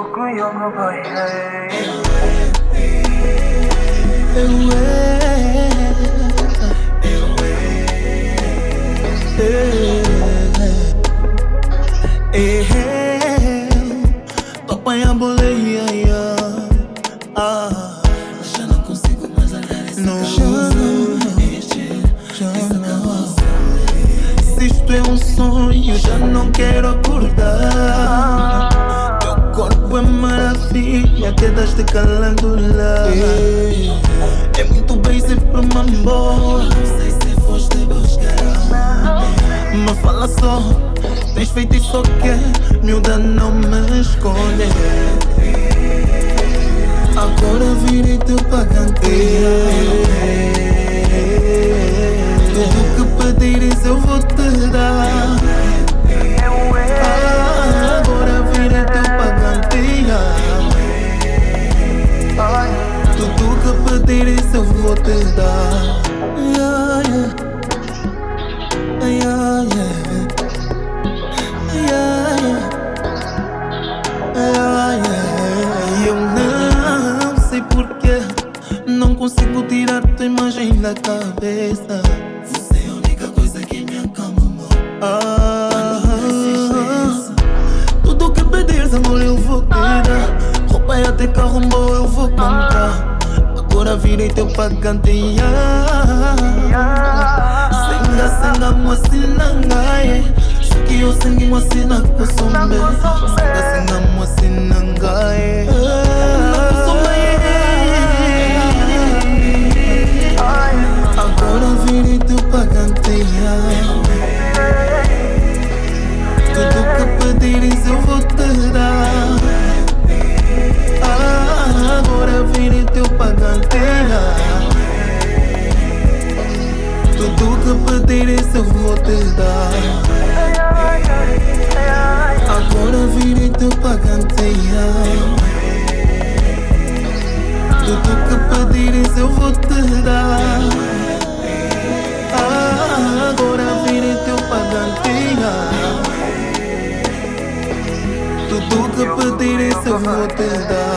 Tô apanhando boleia, já não consigo mais olhar esse Se isto é um sonho, já não quero acordar. Teu corpo é maravilha, quedas-te calando lá. É muito basic pro mambo. Não sei se foste buscar, mas fala só. Tens feito isso que miúda não me escolhe. Agora virei teu paganteiro. Tudo que pedires eu vou te dar. Agora virei teu paganteiro. Tudo que pedires eu vou te dar. Eu não sei porquê, não consigo tirar tua imagem da cabeça. Você é a única coisa que me acalma, amor. Tudo que pedires, amor, eu vou te dar. Roupa e até carro bom eu vou comprar. Agora virei teu pagante. Senga mocinangaye. Que eu sangue mocina com sombe. Senga mocinangaye. Agora virei teu paganteia. Tudo que pedires eu vou te dar. Agora virei teu paganteia. Tudo que pedires eu vou te dar. Agora virei teu paganteia. Tudo que pedires eu vou te dar. Agora virei teu paganteia. Tudo que pedires eu vou te dar.